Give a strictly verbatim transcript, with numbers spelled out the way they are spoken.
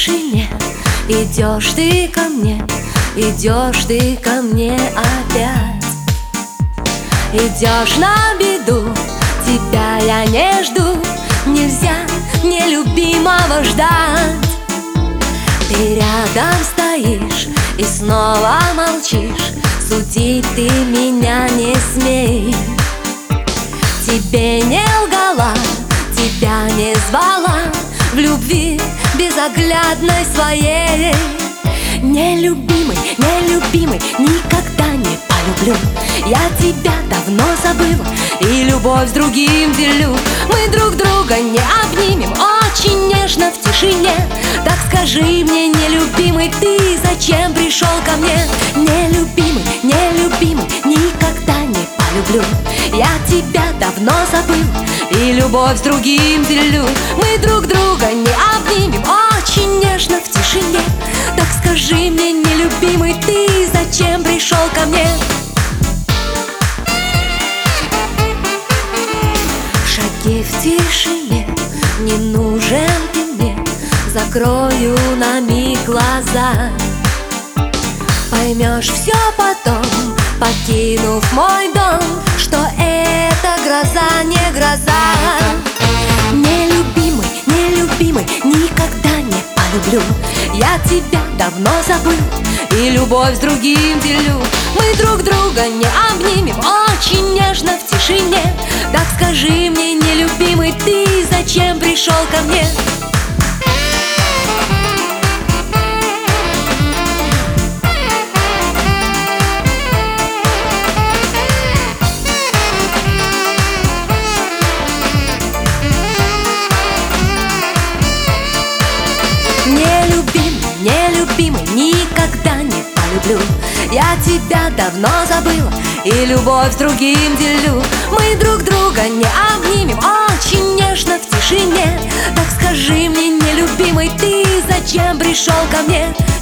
тишине идешь ты ко мне, идешь ты ко мне опять. Идешь на беду, тебя я не жду. Нельзя нелюбимого ждать. Ты рядом стоишь и снова молчишь. Судить ты меня не смей. Тебе не лгала, тебя не звала в любви безоглядной своей. Нелюбимый, нелюбимый, никогда не полюблю. Я тебя давно забыла и любовь с другим делю. Мы друг друга не обнимем очень нежно в тишине. Так скажи мне, нелюбимый, ты зачем пришел ко мне? Нелюбимый, нелюбимый, никогда не полюблю. Я тебя давно забыла и любовь с другим делю. Мы друг друга не обнимем очень нежно в тишине. Так скажи мне, нелюбимый, ты зачем пришел ко мне? Шаги в тишине, не нужен ты мне. Закрою на миг глаза. Поймешь все потом, покинув мой дом, что это гроза, не гроза. Нелюбимый, нелюбимый, никогда не полюблю. Я тебя давно забыл и любовь с другим делю. Мы друг друга не обнимем очень нежно в тишине. Так скажи мне, нелюбимый, ты зачем пришел ко мне? Нелюбимый, нелюбимый, никогда не полюблю. Я тебя давно забыла и любовь с другим делю. Мы друг друга не обнимем очень нежно в тишине. Так скажи мне, нелюбимый, ты зачем пришел ко мне?